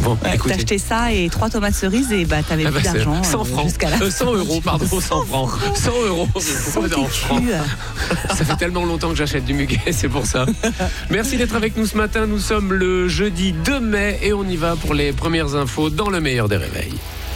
Bon, T'as acheté ça et 3 tomates cerises et t'avais plus d'argent. 100 francs. Jusqu'à la 100 euros, pardon, 100 francs. 100 euros. Ça fait tellement longtemps que j'achète du muguet, c'est pour ça. Merci d'être avec nous ce matin. Nous sommes le jeudi 2 mai et on y va pour les premières infos dans le meilleur des réveils.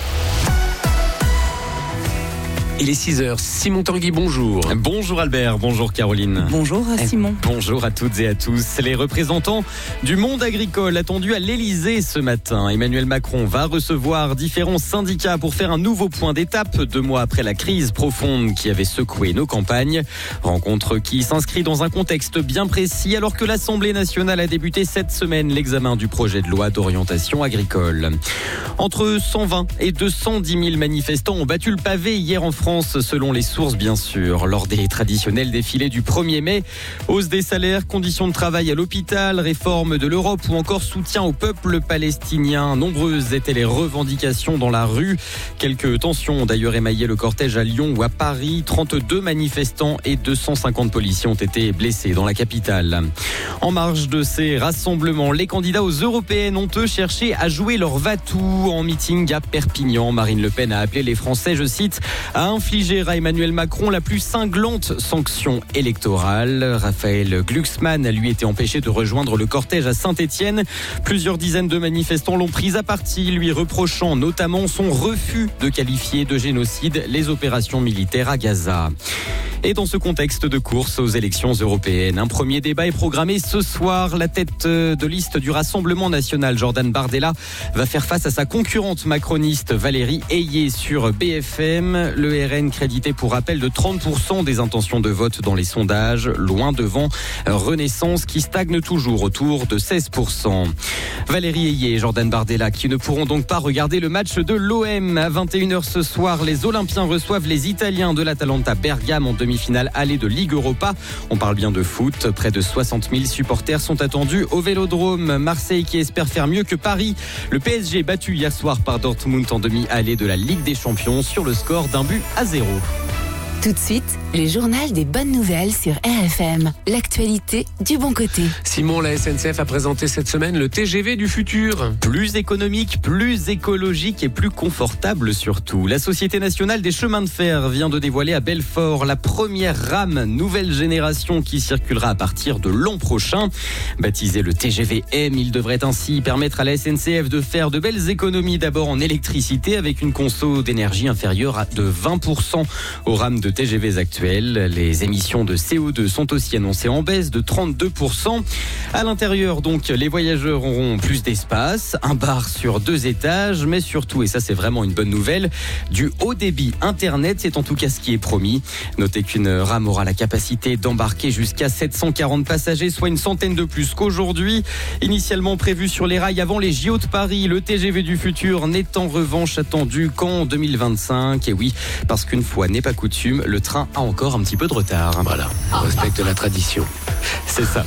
Il est 6h. Simon Tanguy, bonjour. Bonjour Albert, bonjour Caroline. Bonjour Simon. Bonjour à toutes et à tous. Les représentants du monde agricole attendus à l'Elysée ce matin. Emmanuel Macron va recevoir différents syndicats pour faire un nouveau point d'étape 2 mois après la crise profonde qui avait secoué nos campagnes. Rencontre qui s'inscrit dans un contexte bien précis alors que l'Assemblée nationale a débuté cette semaine l'examen du projet de loi d'orientation agricole. Entre 120 et 210 000 manifestants ont battu le pavé hier en France, selon les sources bien sûr, lors des traditionnels défilés du 1er mai. Hausse des salaires, conditions de travail à l'hôpital, réforme de l'Europe ou encore soutien au peuple palestinien. Nombreuses étaient les revendications dans la rue. Quelques tensions ont d'ailleurs émaillé le cortège à Lyon ou à Paris. 32 manifestants et 250 policiers ont été blessés dans la capitale. En marge de ces rassemblements, les candidats aux européennes ont eux cherché à jouer leur va-tout. En meeting à Perpignan, Marine Le Pen a appelé les Français, je cite, à infliger à Emmanuel Macron la plus cinglante sanction électorale. Raphaël Glucksmann a lui été empêché de rejoindre le cortège à Saint-Étienne. Plusieurs dizaines de manifestants l'ont pris à partie, lui reprochant notamment son refus de qualifier de génocide les opérations militaires à Gaza. Et dans ce contexte de course aux élections européennes, un premier débat est programmé ce soir. La tête de liste du Rassemblement national, Jordan Bardella, va faire face à sa concurrente macroniste Valérie Ayé sur BFM. Le RN crédité pour rappel de 30% des intentions de vote dans les sondages, loin devant Renaissance qui stagne toujours autour de 16%. Valérie Ayé et Jordan Bardella qui ne pourront donc pas regarder le match de l'OM à 21h ce soir. Les Olympiens reçoivent les Italiens de l'Atalanta Bergame en demi-finale allée de Ligue Europa. On parle bien de foot. Près de 60 000 supporters sont attendus au Vélodrome. Marseille qui espère faire mieux que Paris. Le PSG battu hier soir par Dortmund en demi-allée de la Ligue des Champions sur le score d'1-0. Tout de suite, le journal des bonnes nouvelles sur RFM. L'actualité du bon côté. Simon, la SNCF a présenté cette semaine le TGV du futur. Plus économique, plus écologique et plus confortable surtout. La Société nationale des chemins de fer vient de dévoiler à Belfort la première rame nouvelle génération qui circulera à partir de l'an prochain. Baptisé le TGV M, il devrait ainsi permettre à la SNCF de faire de belles économies d'abord en électricité avec une conso d'énergie inférieure à de 20% aux rames de TGV actuels. Les émissions de CO2 sont aussi annoncées en baisse de 32%. À l'intérieur, donc, les voyageurs auront plus d'espace, un bar sur 2 étages, mais surtout, et ça c'est vraiment une bonne nouvelle, du haut débit Internet, c'est en tout cas ce qui est promis. Notez qu'une rame aura la capacité d'embarquer jusqu'à 740 passagers, soit une centaine de plus qu'aujourd'hui. Initialement prévu sur les rails avant les JO de Paris, le TGV du futur n'est en revanche attendu qu'en 2025. Et oui, parce qu'une fois n'est pas coutume, le train a encore un petit peu de retard. Voilà, on respecte la tradition. C'est ça.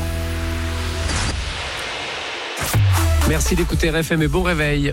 Merci d'écouter RFM et bon réveil.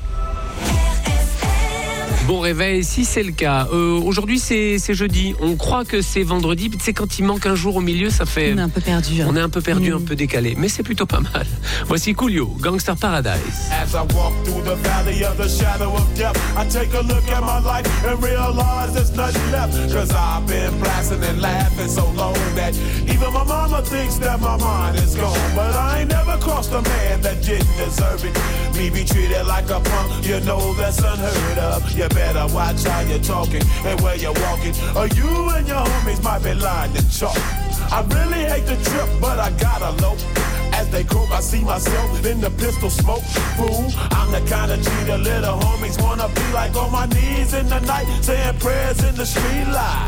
Bon réveil, si c'est le cas. Aujourd'hui, c'est jeudi. On croit que c'est vendredi. C'est quand il manque un jour au milieu, ça fait... On est un peu perdu. On est un peu perdu, un peu décalé. Mais c'est plutôt pas mal. Voici Coolio, Gangster Paradise. As I walk through the valley of the shadow of death, I take a look at my life and realize there's nothing left. Cause I've been blasting and laughing so long that even my mama thinks that my mind is gone. But I ain't never crossed a man that didn't deserve it. Me be treated like a punk, you know that's unheard of. You better watch how you're talking and where you're walking, or you and your homies might be lying in chalk. I really hate the trip, but I gotta low. As they croak, I see myself in the pistol smoke. Fool, I'm the kind of G the little homies wanna be like, on my knees in the night, saying prayers in the street light.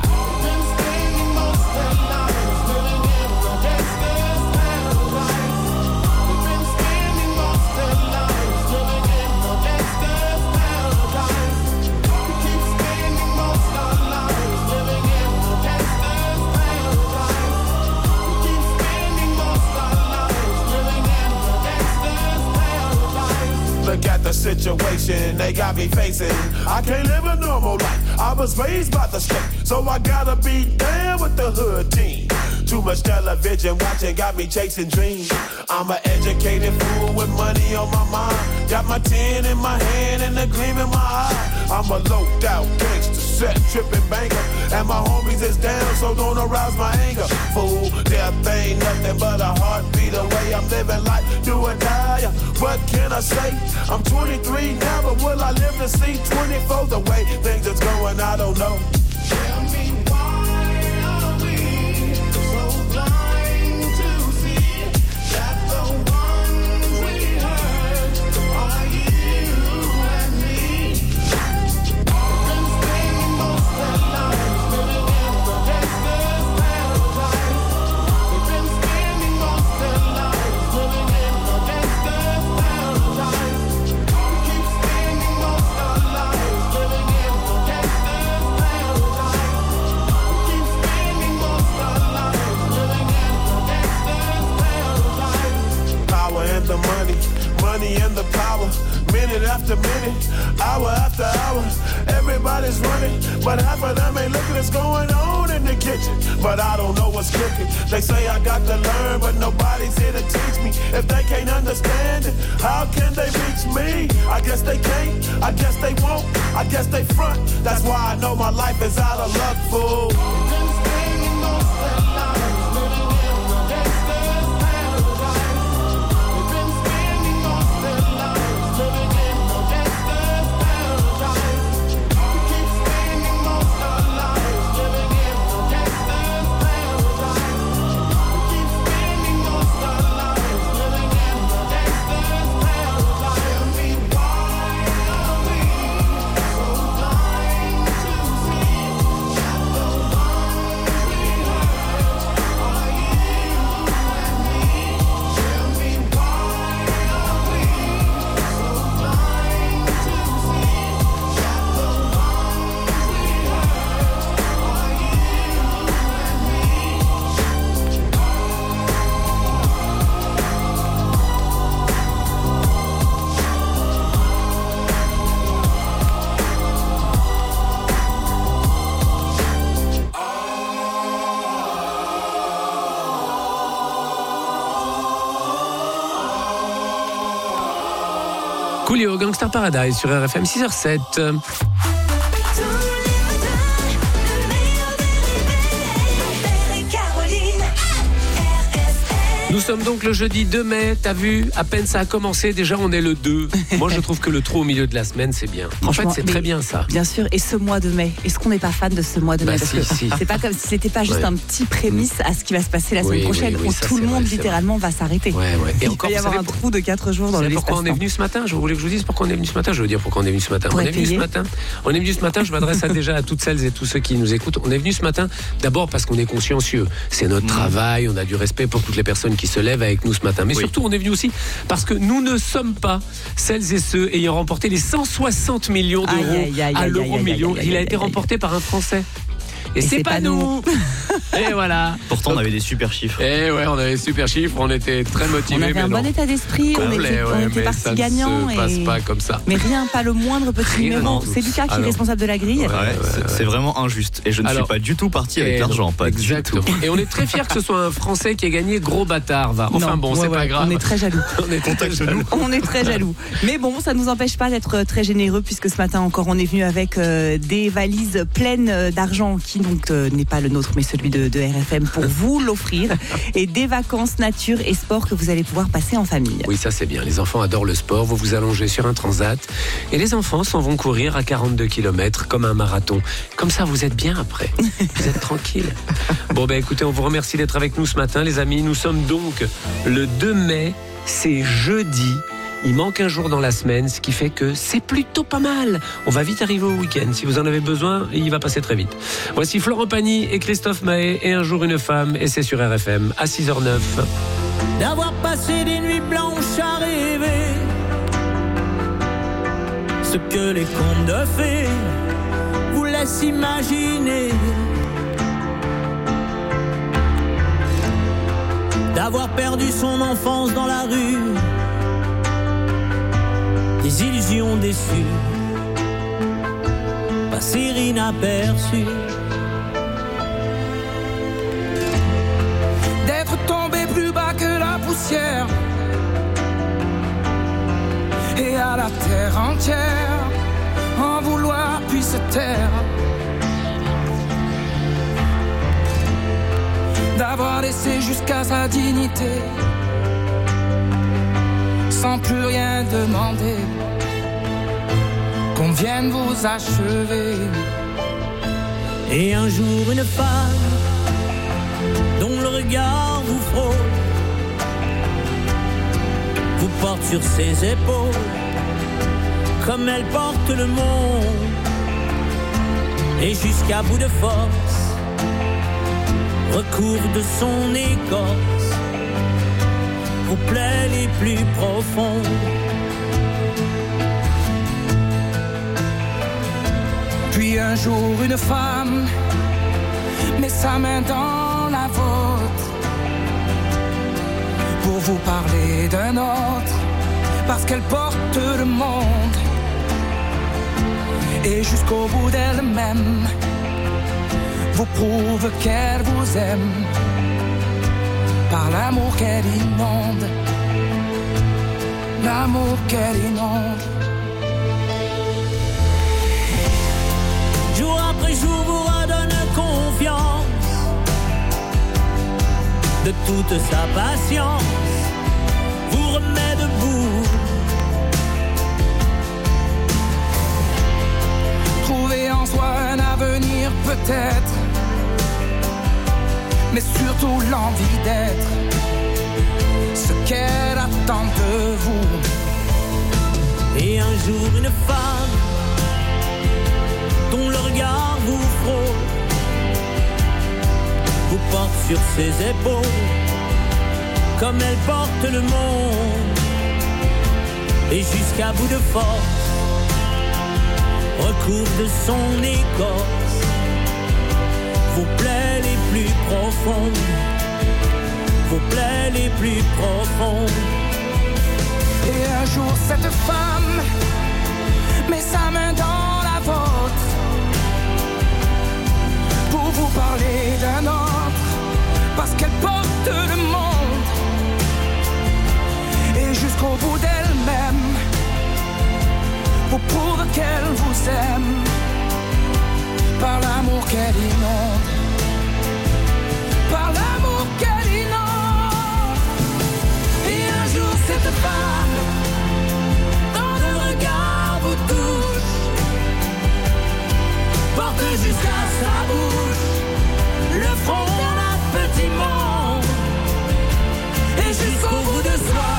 Look at the situation they got me facing. I can't live a normal life. I was raised by the street, so I gotta be down with the hood team. Too much television watching got me chasing dreams. I'm an educated fool with money on my mind. Got my 10 in my hand and a gleam in my eye. I'm a loped out gangster, set tripping banker. And my homies is down, so don't arouse my anger. Fool, death ain't nothing but a heartbeat away. I'm living life, do or die. What can I say? I'm 23 now, but will I live to see 24? The way things is going, I don't know. Tell me why are we so blind to see that the ones we hurt are you and me? Been spending most of their lives living in the gangster's paradise. We've been spending most of their lives living in the gangster's paradise. We keep spending most of our lives living in the gangster's paradise. We keep spending most of our lives living in the gangster's paradise. Power and the money, money and the power. Minute after minute, hour after hour, everybody's running, but half of them ain't looking what's going on in the kitchen. But I don't know what's cooking. They say I got to learn, but nobody's here to teach me. If they can't understand it, how can they reach me? I guess they can't, I guess they won't, I guess they front. That's why I know my life is out of luck, fool. Coolio, Gangster Paradise sur RFM 6h07. Nous sommes donc le jeudi 2 mai, t'as vu, à peine ça a commencé, déjà on est le 2. Moi je trouve que le trou au milieu de la semaine c'est bien. En fait c'est très bien ça. Bien sûr, et ce mois de mai, est-ce qu'on n'est pas fan de ce mois de mai? Parce que c'est pas comme si c'était pas juste un petit prémisse à ce qui va se passer la semaine prochaine où tout le monde littéralement va s'arrêter. Et encore, il va y avoir un trou de 4 jours dans le l'espace. Pourquoi on est venu ce matin? Je voulais que je vous dise pourquoi on est venu ce matin. Je veux dire pourquoi on est venu ce matin. On est venu ce matin, je m'adresse déjà à toutes celles et tous ceux qui nous écoutent. On est venu ce matin d'abord parce qu'on est consciencieux. C'est notre travail, on a du respect pour toutes les personnes qui se lèvent avec nous ce matin. Mais surtout, on est venu aussi parce que nous ne sommes pas celles et ceux ayant remporté les 160 millions d'euros à l'euro million. Il a été remporté par un Français. Et c'est pas nous. Et voilà. Pourtant, on avait des super chiffres. Et ouais, on avait des super chiffres. On était très motivés. On avait un bon état d'esprit. On était partis gagnants. Ça ne se passe pas comme ça. Mais rien, pas le moindre petit numéro. C'est Lucas qui est responsable de la grille. C'est vraiment injuste. Et je ne suis pas du tout parti avec l'argent. Pas du tout. Et on est très fiers que ce soit un Français qui ait gagné. Gros bâtard, va. Enfin bon, c'est pas grave. On est très jaloux. On est très jaloux. Mais bon, ça ne nous empêche pas d'être très généreux puisque ce matin encore, on est venu avec des valises pleines d'argent qui donc n'est pas le nôtre mais celui de RFM pour vous l'offrir et des vacances nature et sport que vous allez pouvoir passer en famille. Oui, ça c'est bien, les enfants adorent le sport, vous vous allongez sur un transat et les enfants s'en vont courir à 42 km comme un marathon. Comme ça vous êtes bien après, vous êtes tranquille. Bon écoutez, on vous remercie d'être avec nous ce matin les amis, nous sommes donc le 2 mai, c'est jeudi. Il manque un jour dans la semaine, ce qui fait que c'est plutôt pas mal. On va vite arriver au week-end. Si vous en avez besoin, il va passer très vite. Voici Florent Pagny et Christophe Maé et Un jour une femme. Et c'est sur RFM à 6h09. D'avoir passé des nuits blanches à rêver ce que les contes de fées vous laissent imaginer. D'avoir perdu son enfance dans la rue, des illusions déçues, passer inaperçues. D'être tombé plus bas que la poussière et à la terre entière en vouloir puis se taire, d'avoir laissé jusqu'à sa dignité sans plus rien demander, qu'on vienne vous achever. Et un jour une femme dont le regard vous frôle vous porte sur ses épaules comme elle porte le monde, et jusqu'à bout de force recouvre de son écorce vos plaies les plus profondes. Puis un jour une femme met sa main dans la vôtre pour vous parler d'un autre, parce qu'elle porte le monde, et jusqu'au bout d'elle-même vous prouve qu'elle vous aime par l'amour qu'elle inonde, l'amour qu'elle inonde. Jour après jour vous redonne confiance de toute sa patience, vous remet debout. Trouver en soi un avenir peut-être, mais surtout l'envie d'être ce qu'elle attend de vous. Et un jour une femme dont le regard vous frôle vous porte sur ses épaules comme elle porte le monde, et jusqu'à bout de force recouvre de son écorce vos plaies les plus profondes, vos plaies les plus profondes. Et un jour cette femme met sa main dans la vôtre pour vous parler d'un autre, parce qu'elle porte le monde, et jusqu'au bout d'elle-même vous prouve qu'elle vous aime par l'amour qu'elle inonde, par l'amour qu'elle inonde. Et un jour cette femme dans le regard vous touche, porte jusqu'à sa bouche le front d'un petit monde, et jusqu'au bout de soi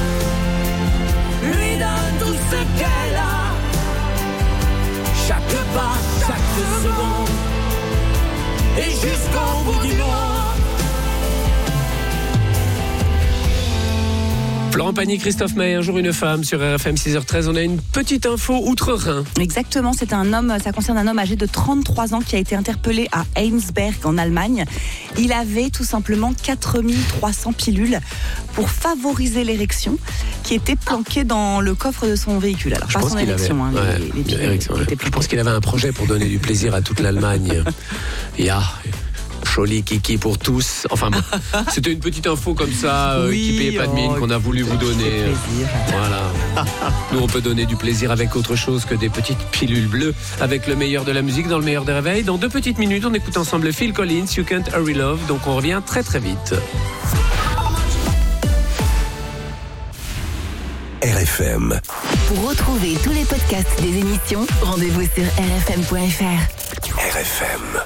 lui donne tout ce qu'elle a, chaque pas, chaque seconde, et jusqu'au bout du monde. Florent Pagny, Christophe Maé, un jour une femme sur RFM 6h13. On a une petite info outre-Rhin. Exactement, c'est un homme, ça concerne un homme âgé de 33 ans qui a été interpellé à Heinsberg en Allemagne. Il avait tout simplement 4300 pilules pour favoriser l'érection qui étaient planquées dans le coffre de son véhicule. Alors, pas son érection, les pilules. Je pense qu'il avait un projet pour donner du plaisir à toute l'Allemagne. Joli kiki pour tous. Enfin, c'était une petite info comme ça, qui payait pas de mine, qu'on a voulu vous donner. Voilà. Nous, on peut donner du plaisir avec autre chose que des petites pilules bleues, avec le meilleur de la musique dans le meilleur des réveils. Dans 2 petites minutes, on écoute ensemble Phil Collins, You Can't Hurry Love. Donc, on revient très très vite. RFM. Pour retrouver tous les podcasts des émissions, rendez-vous sur rfm.fr. RFM.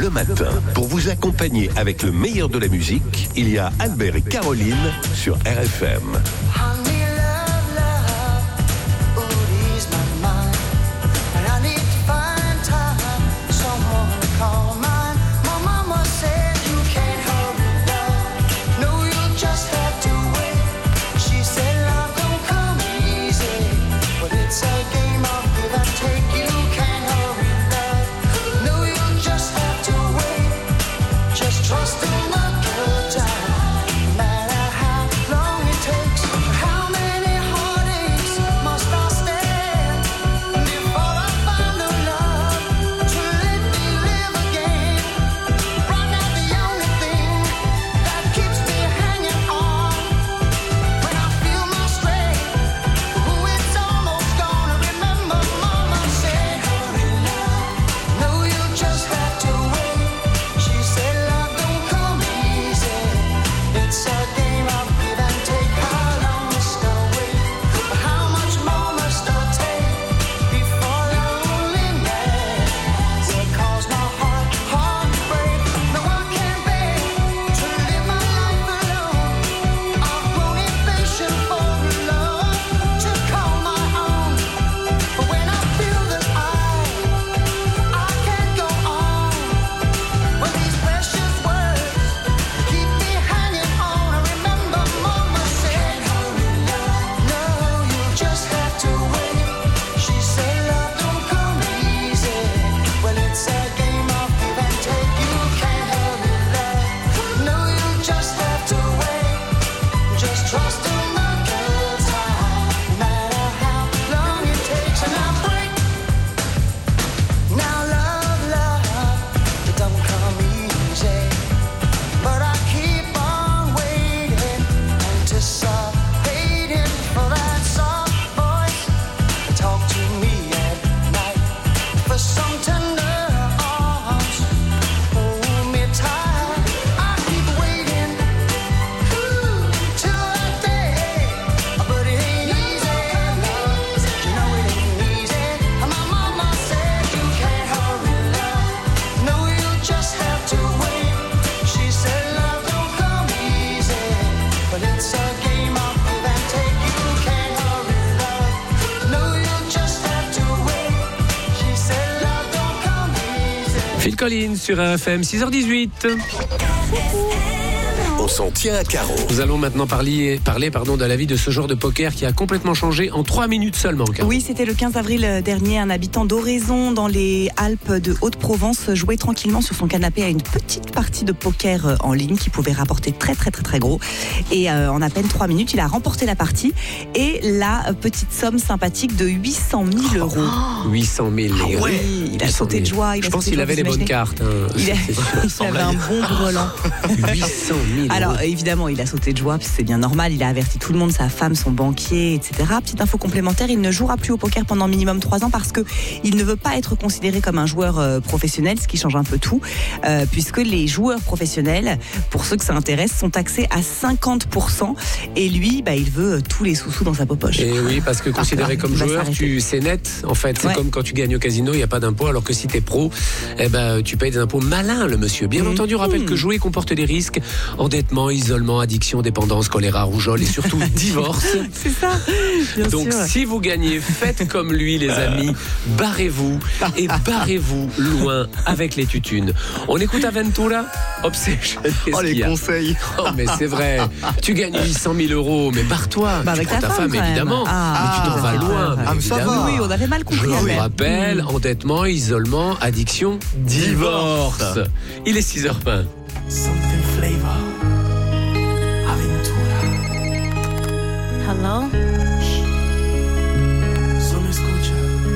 le matin, pour vous accompagner avec le meilleur de la musique, il y a Albert et Caroline sur RFM. Trust in the good time, no matter how long it takes. Phil Collins sur RFM, 6h18. On s'en tient à Caro. Nous allons maintenant parler de la vie de ce joueur de poker qui a complètement changé en 3 minutes seulement. Caro. Oui, c'était le 15 avril dernier. Un habitant d'Oraison, dans les Alpes de Haute-Provence, jouait tranquillement sur son canapé à une petite partie de poker en ligne qui pouvait rapporter très gros. Et en à peine 3 minutes, il a remporté la partie et la petite somme sympathique de 800 000 euros. 800 000. Ah ouais, il a sauté de joie. Je pense qu'il avait les bonnes cartes. Hein. Il avait un bon brelan. 800 000. Alors évidemment, il a sauté de joie, puis c'est bien normal. Il a averti tout le monde, sa femme, son banquier, etc. Petite info complémentaire, il ne jouera plus au poker pendant minimum 3 ans parce que il ne veut pas être considéré comme un joueur professionnel, ce qui change un peu tout, puisque les joueurs professionnels, pour ceux que ça intéresse, sont taxés à 50%. Et lui, il veut tous les sous dans sa poche. Et oui, parce que considéré comme joueur, c'est net. En fait, c'est comme quand tu gagnes au casino, il n'y a pas d'impôt, alors que si tu es pro, tu payes des impôts. Malin, le monsieur. Bien entendu, rappelle que jouer comporte des risques. Endettement, isolement, addiction, dépendance, choléra, rougeole et surtout divorce. C'est ça. Bien Donc sûr. si vous gagnez, faites comme lui les amis, barrez-vous et barrez-vous loin avec les tutunes. On écoute Aventura, Obsession. Oh les conseils. Oh mais c'est vrai, tu gagnes 800 000 euros, mais barre-toi. Avec ta femme évidemment, mais tu t'en vas loin. mais ça va. Oui, on avait mal compris. Je vous Albert. rappelle, endettement, isolement, addiction, divorce. Il est 6h20. Something flavor. Aventura. Hello? Solo escucha.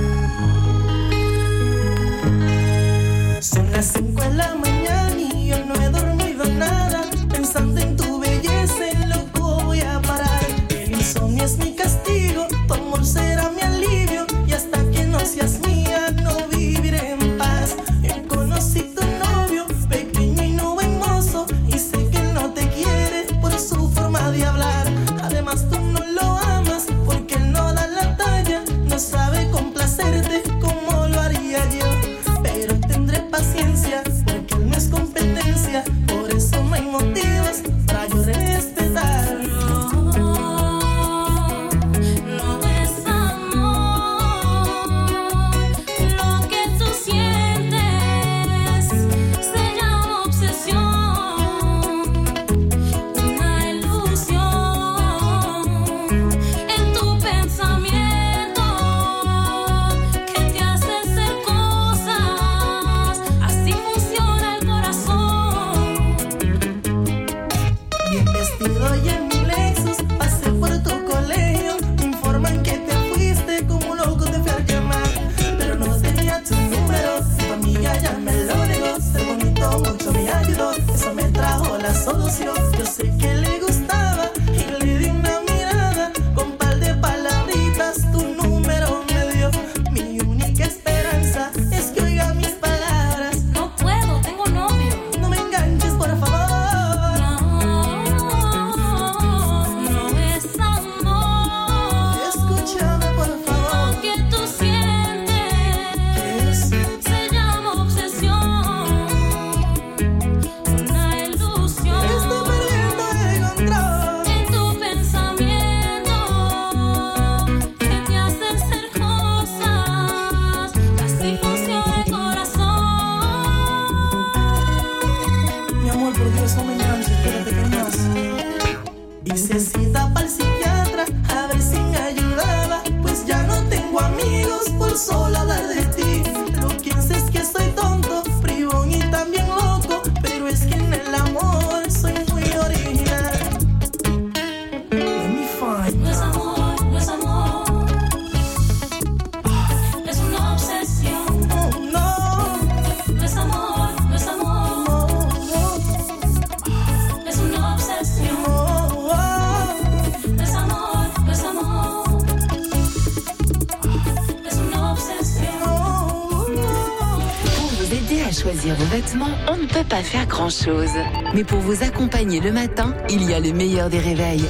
Son las 5 de la mañana y yo no he dormido nada. Pensando en tu belleza, en loco voy a parar. El insomnio es mi castigo, tu amor será mi alivio. Y hasta que no seas mía, no viviré en paz. Yo conocí tu novio, pequeño y no buen mozo. Y sé que él no te quiere por su forma de hablar. Además tú no lo amas porque él no da la talla. No sabe complacerte como lo haría yo. Pero tendré paciencia porque él única esperanza es que oiga mis palabras. No puedo, tengo novio. No me enganches, por favor. No es amor. Escúchame, por favor. Lo que tú sientes se llama obsesión. Una ilusión. Estoy perdiendo el control. En tu pensamiento que te hacen ser cosas, casi funciona el corazón. Mi amor, por Dios, no me enganches, espérate que hay más. Hice cita para el psiquiatra a ver si me ayudaba, pues ya no tengo amigos por solo hablar de ti. Lo que sé es que soy tonto, bribón y también loco, pero es que en el amor soy muy original. Let me find No es out. amor, no es amor. Es una obsesión. Oh, no, No es amor, no es amor. no, no, Es una obsesión. no, No es amor, no es amor. Es una obsession. Pour vous aider à choisir vos vêtements, on ne peut pas faire grand-chose. Mais pour vous accompagner le matin, il y a le meilleur des réveils.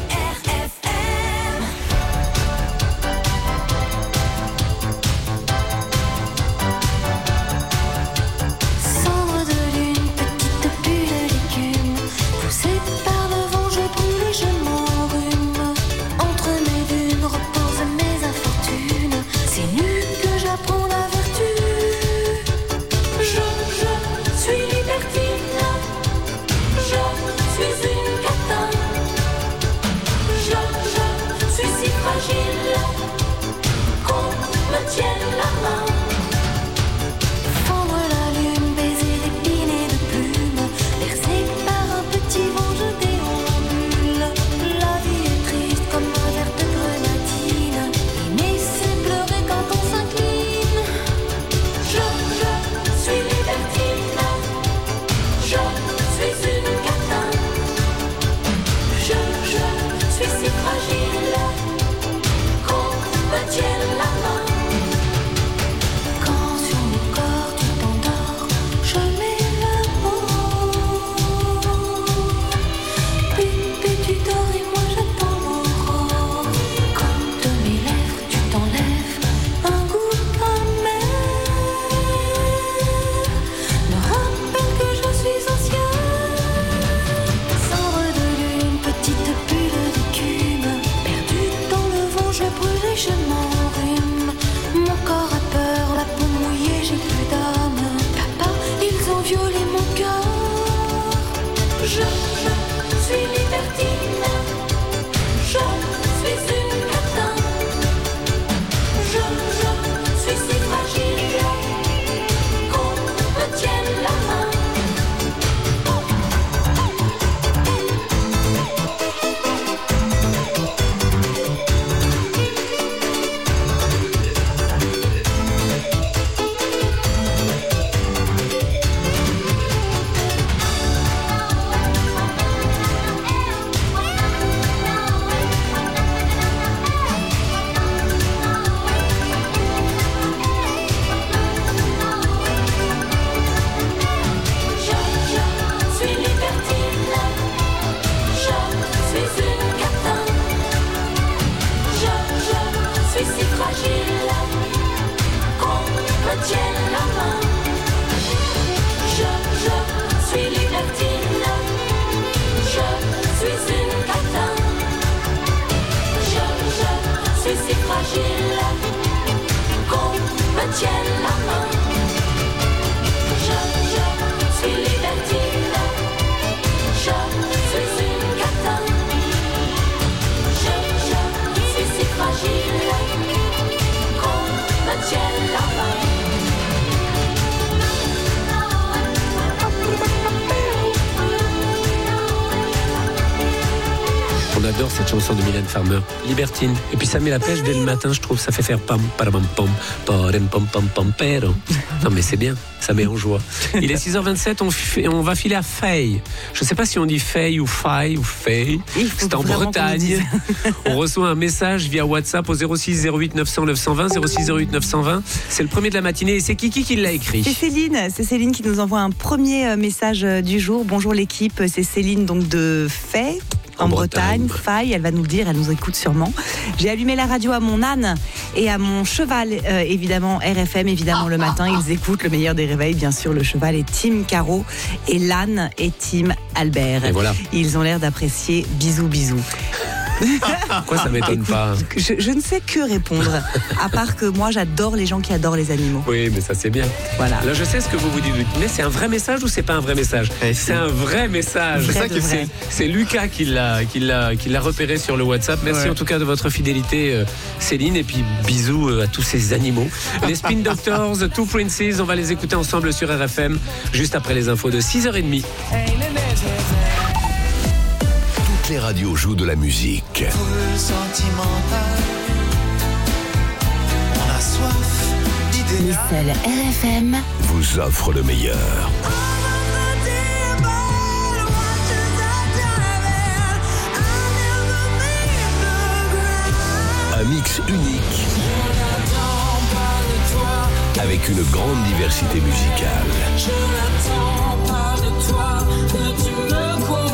Cendre de lune, petite bulle d'écume. Poussée par le vent, je brûle et je m'enrhume. Entre mes dunes reposent mes infortunes. C'est nu que j'apprends la vertu. Je suis libertine. Je suis une catin. Je suis si fragile qu'on me tienne la main. Fendre la lune, baiser d'épines et de plumes, bercé par un petit vent, je déambule. La vie est triste comme un verre de grenadine. Aimer, c'est pleurer quand on s'incline. Je suis libertine. Je suis une catin. Je suis si fragile qu'on me tienne la main. Quand sur mon corps tu t'endors, je mets le mot. Puis tu dors et moi j'attends l'aurore. Comme de mes lèvres tu t'enlèves un goût amer. Me rappelle que je suis ancien. Cendre de lune, petite bulle d'écume. Perdue dans le vent, je brûle et je m'enrhume. Mon corps a peur, la peau mouillée, j'ai plus d'âme. Papa, ils ont violé mon cœur. Je suis libertine. Je suis une catin. Je suis si fragile qu'on me tienne la main. Je suis libertine. Je suis une catin. Je suis si fragile qu'on me tienne la main. Je suis libertine. Je suis une catin. Je suis si fragile qu'on me tienne la main. Je suis libertine. Je suis une catin. Je suis si fragile qu'on me tienne la main. On adore cette chanson de Mylène Farmer, Libertine. Et puis ça met la pêche dès le matin, je trouve. Ça fait faire pam, param, pam, param, pam, pam, pam, pero. Non mais c'est bien, ça met en joie. Il est 6h27, on va filer à Fay. Je ne sais pas si on dit Fay ou Fay ou Fay. C'est en Bretagne. On reçoit un message via WhatsApp au 06 08 900 920, 06 08 920. C'est le premier de la matinée et c'est qui l'a écrit? C'est Céline qui nous envoie un premier message du jour. Bonjour l'équipe, c'est Céline donc de Fay. En Bretagne, Faille, elle va nous le dire, elle nous écoute sûrement. J'ai allumé la radio à mon âne et à mon cheval, évidemment, RFM, évidemment, le matin. Ils écoutent le meilleur des réveils, bien sûr. Le cheval est Team Caro et l'âne est Team Albert. Et voilà. Ils ont l'air d'apprécier. Bisous, bisous. Pourquoi ça m'étonne pas? Je ne sais que répondre, à part que moi j'adore les gens qui adorent les animaux. Oui, mais ça c'est bien. Voilà. Là je sais ce que vous dites, mais c'est un vrai message ou c'est pas un vrai message? C'est un vrai message. Vrai c'est ça de que vrai. c'est Lucas qui l'a repéré sur le WhatsApp. Merci en tout cas de votre fidélité, Céline, et puis bisous à tous ces animaux. Les Spin Doctors, Two Princes, on va les écouter ensemble sur RFM juste après les infos de 6h30. Les radios jouent de la musique. Full sentimental. On a soif d'idées. Les seuls RFM Vous offrent le meilleur. Un mix unique. Avec une grande diversité musicale. Je n'attends pas de toi que tu me comprennes.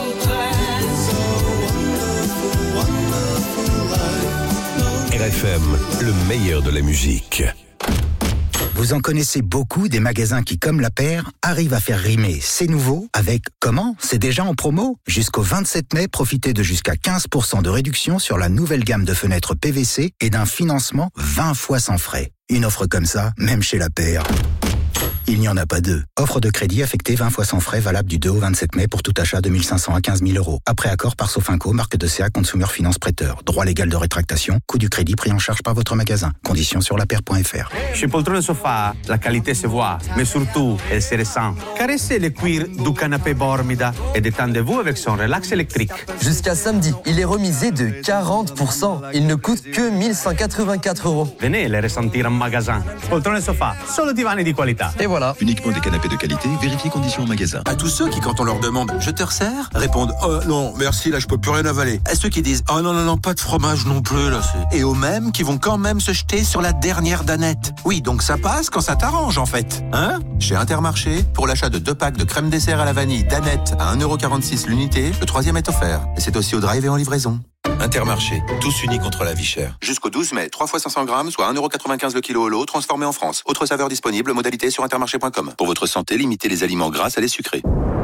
RFM, le meilleur de la musique. Vous en connaissez beaucoup des magasins qui, comme La Paire, arrivent à faire rimer c'est nouveau avec comment? C'est déjà en promo? Jusqu'au 27 mai, profitez de jusqu'à 15% de réduction sur la nouvelle gamme de fenêtres PVC et d'un financement 20 fois sans frais. Une offre comme ça, même chez La Paire, il n'y en a pas deux. Offre de crédit affectée 20 fois sans frais, valable du 2 au 27 mai pour tout achat de 1 500 à 15 000 euros. Après accord par Sofinco, marque de CA Consumer Finance Prêteur. Droit légal de rétractation, coût du crédit pris en charge par votre magasin. Conditions sur lapaire.fr. Chez Poltrone Sofa, la qualité se voit, mais surtout, elle se ressent. Caressez le cuir du canapé Bormida et détendez-vous avec son relax électrique. Jusqu'à samedi, il est remisé de 40%. Il ne coûte que 1 184 euros. Venez le ressentir en magasin. Poltrone Sofa, solo divani di qualità. Et voilà. Uniquement des canapés de qualité, vérifiez conditions en magasin. À tous ceux qui, quand on leur demande « Je te resserre ?» répondent « Oh non, merci, là je peux plus rien avaler ». À ceux qui disent « Oh non, pas de fromage non plus, là c'est... » Et aux mêmes qui vont quand même se jeter sur la dernière danette. Oui, donc ça passe quand ça t'arrange en fait. Hein? Chez Intermarché, pour l'achat de 2 packs de crème dessert à la vanille danette à 1,46€ l'unité, le 3e est offert. Et c'est aussi au drive et en livraison. Intermarché, tous unis contre la vie chère. Jusqu'au 12 mai, 3 fois 500 grammes, soit 1,95€ le kilo au lot, transformé en France. Autre saveur disponible, modalité sur intermarché.com. Pour votre santé, limitez les aliments gras à les sucrés.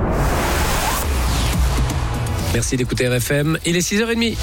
Merci d'écouter RFM, il est 6h30.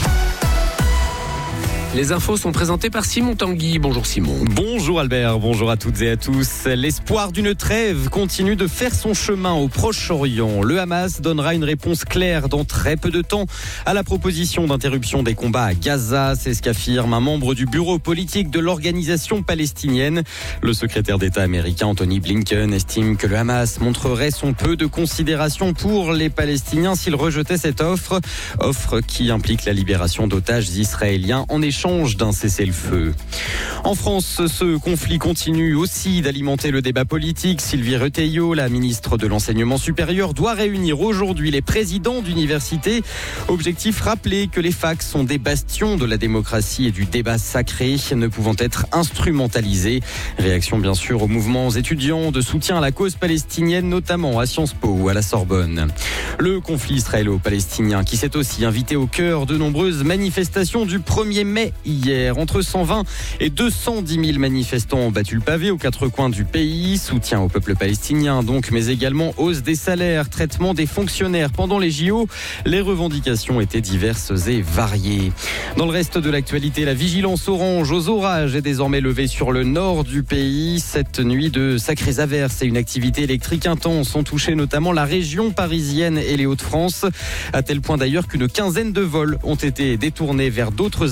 Les infos sont présentées par Simon Tanguy. Bonjour Simon. Bonjour Albert, bonjour à toutes et à tous. L'espoir d'une trêve continue de faire son chemin au Proche-Orient. Le Hamas donnera une réponse claire dans très peu de temps à la proposition d'interruption des combats à Gaza. C'est ce qu'affirme un membre du bureau politique de l'organisation palestinienne. Le secrétaire d'État américain Anthony Blinken estime que le Hamas montrerait son peu de considération pour les Palestiniens s'il rejetait cette offre qui implique la libération d'otages israéliens en échange d'un cessez-le-feu. En France, ce conflit continue aussi d'alimenter le débat politique. Sylvie Retailleau, la ministre de l'Enseignement supérieur, doit réunir aujourd'hui les présidents d'universités. Objectif, rappeler que les facs sont des bastions de la démocratie et du débat sacré, ne pouvant être instrumentalisés. Réaction bien sûr aux mouvements étudiants de soutien à la cause palestinienne, notamment à Sciences Po ou à la Sorbonne. Le conflit israélo-palestinien qui s'est aussi invité au cœur de nombreuses manifestations du 1er mai hier. Entre 120 et 210 000 manifestants ont battu le pavé aux 4 coins du pays. Soutien au peuple palestinien donc, mais également hausse des salaires, traitement des fonctionnaires pendant les JO. Les revendications étaient diverses et variées. Dans le reste de l'actualité, la vigilance orange aux orages est désormais levée sur le nord du pays. Cette nuit, de sacrées averses et une activité électrique intense ont touché notamment la région parisienne et les Hauts-de-France, à tel point d'ailleurs qu'une quinzaine de vols ont été détournés vers d'autres aéroports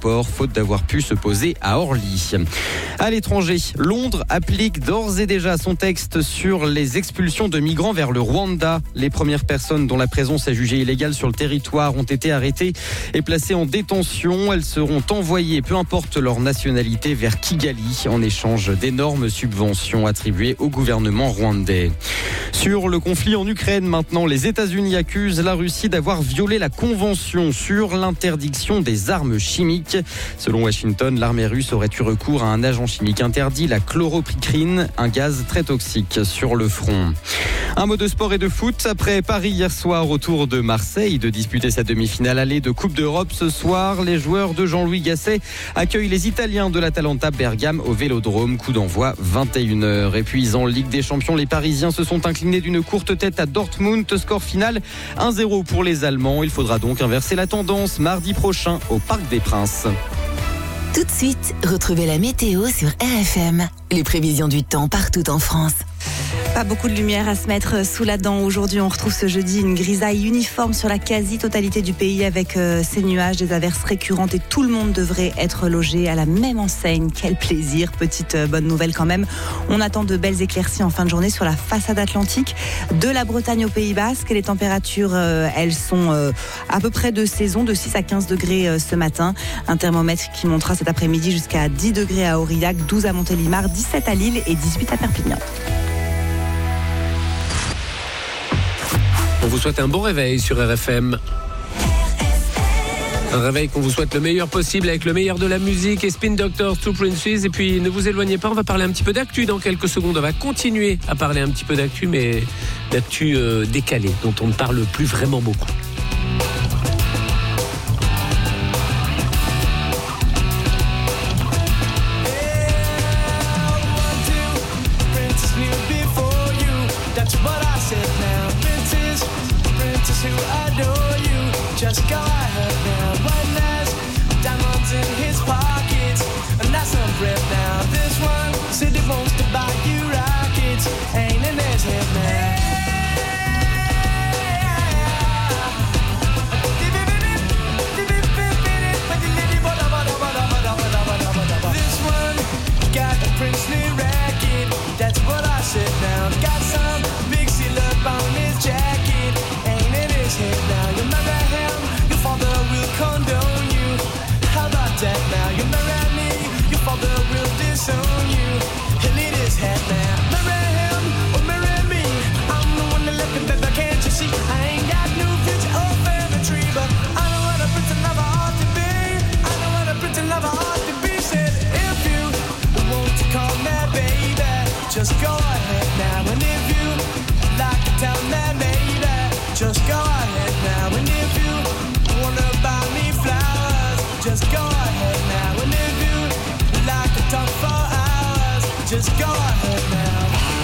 fort, faute d'avoir pu se poser à Orly. À l'étranger, Londres applique d'ores et déjà son texte sur les expulsions de migrants vers le Rwanda. Les premières personnes dont la présence est jugée illégale sur le territoire ont été arrêtées et placées en détention. Elles seront envoyées, peu importe leur nationalité, vers Kigali en échange d'énormes subventions attribuées au gouvernement rwandais. Sur le conflit en Ukraine, maintenant, les États-Unis accusent la Russie d'avoir violé la convention sur l'interdiction des armes chimiques. Selon Washington, l'armée russe aurait eu recours à un agent chimique interdit, la chloropicrine, un gaz très toxique sur le front. Un mot de sport et de foot. Après Paris hier soir, retour de Marseille de disputer sa demi-finale allée de Coupe d'Europe. Ce soir, les joueurs de Jean-Louis Gasset accueillent les Italiens de l'Atalanta Bergame au Vélodrome. Coup d'envoi 21h. Et puis en Ligue des Champions, les Parisiens se sont inclinés d'une courte tête à Dortmund. Score final 1-0 pour les Allemands. Il faudra donc inverser la tendance mardi prochain au Parc des Princes. Tout de suite, retrouvez la météo sur RFM. Les prévisions du temps partout en France. Pas beaucoup de lumière à se mettre sous la dent. Aujourd'hui, on retrouve ce jeudi une grisaille uniforme sur la quasi-totalité du pays avec ces nuages, des averses récurrentes et tout le monde devrait être logé à la même enseigne. Quel plaisir. Petite bonne nouvelle quand même. On attend de belles éclaircies en fin de journée sur la façade atlantique de la Bretagne au Pays Basque. Les températures, elles sont à peu près de saison, de 6 à 15 degrés ce matin. Un thermomètre qui montera cet après-midi jusqu'à 10 degrés à Aurillac, 12 à Montélimar, 17 à Lille et 18 à Perpignan. On vous souhaite un bon réveil sur RFM. Un réveil qu'on vous souhaite le meilleur possible avec le meilleur de la musique et Spin Doctors, Two Princes. Et puis ne vous éloignez pas, on va parler un petit peu d'actu dans quelques secondes. On va continuer à parler un petit peu d'actu, mais d'actu décalée, dont on ne parle plus vraiment beaucoup. Just go ahead now, one has diamonds in his pockets, and that's some bread now. This one said he wants to buy you rockets, ain't in his head now. This one got a princely racket, that's what I said now. Got some big seal up on his jacket, ain't in his head now. You marry him, your father will condone you. How about that now? You marry me, your father will disown you. He'll eat his head now. Marry him or marry me, I'm the one that left him, baby, can't you see? I ain't got no future or family tree, but I know what a prince and lover ought to be. I know what a prince and lover ought to be. Said if you want to call me baby, just go ahead now. And if you like to tell me maybe, just go ahead now. And if you wanna buy me flowers, just go ahead now. And if you like to talk for hours, just go ahead now.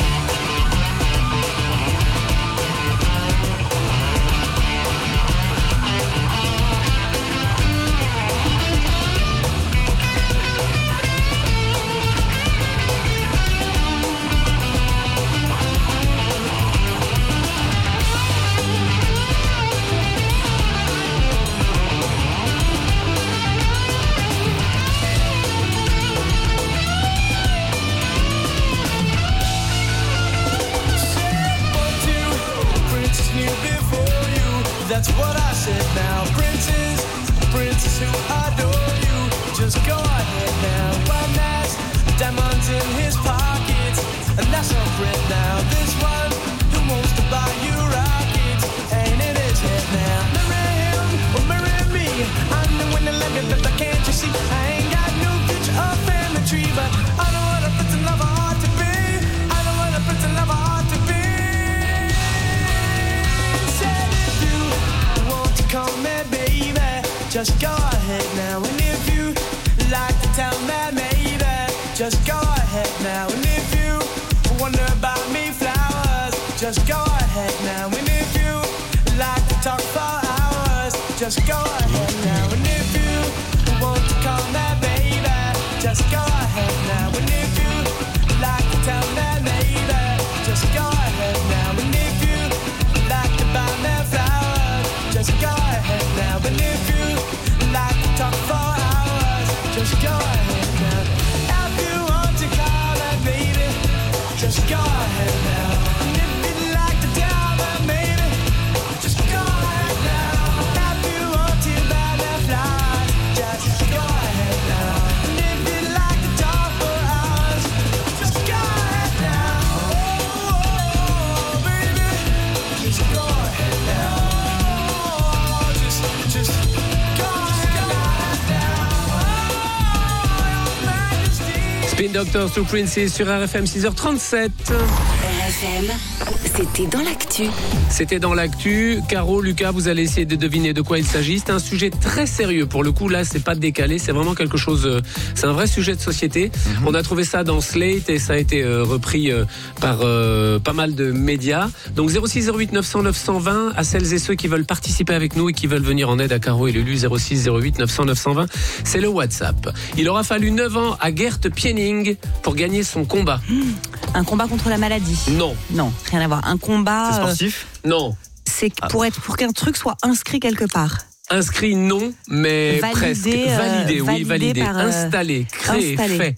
That's what I said now. Princes who adore you, just go ahead now. One has diamonds in his pockets, and that's some bread now. This one who wants to buy you rockets, ain't in his head now. Marry him or marry me, I'm the one that let me, but can't you see? I ain't got no future or family tree, but I know what a prince and lover ought to be. I know what a prince and lover ought to be. Call me baby, just go ahead now. And if you like to tell me maybe, just go ahead now. And if you wonder about me flowers, just go ahead now. And if you like to talk for hours, just go ahead now. And if you want to call me baby, just go ahead now. And if you like to tell me maybe, just go ahead now. And if you like to buy me flowers, just go ahead now. And if you like Just go ahead now. And if you'd like to tell them, maybe, just go ahead now. Happy to watch you by the flies. Just go ahead now. And if you'd like to talk for hours, just go ahead now. Oh, baby, just go ahead now. Just go ahead now. Spin Doctors to Princess sur RFM 6h37. RFM, c'était dans l'actu. C'était dans l'actu. Caro, Lucas, vous allez essayer de deviner de quoi il s'agit. C'est un sujet très sérieux. Pour le coup, là, c'est pas décalé. C'est vraiment quelque chose. C'est un vrai sujet de société. On a trouvé ça dans Slate et ça a été repris par pas mal de médias. Donc 06 08 900 920 à celles et ceux qui veulent participer avec nous et qui veulent venir en aide à Caro et Lulu. 06 08 900 920. C'est le WhatsApp. Il aura fallu 9 ans à Gert Pienning pour gagner son combat. Un combat contre la maladie. Non. Non, rien à voir. Un combat. C'est sportif Non. C'est pour qu'un truc soit inscrit quelque part. Inscrit, non, mais presque. Validé. Par, installé, créé, fait.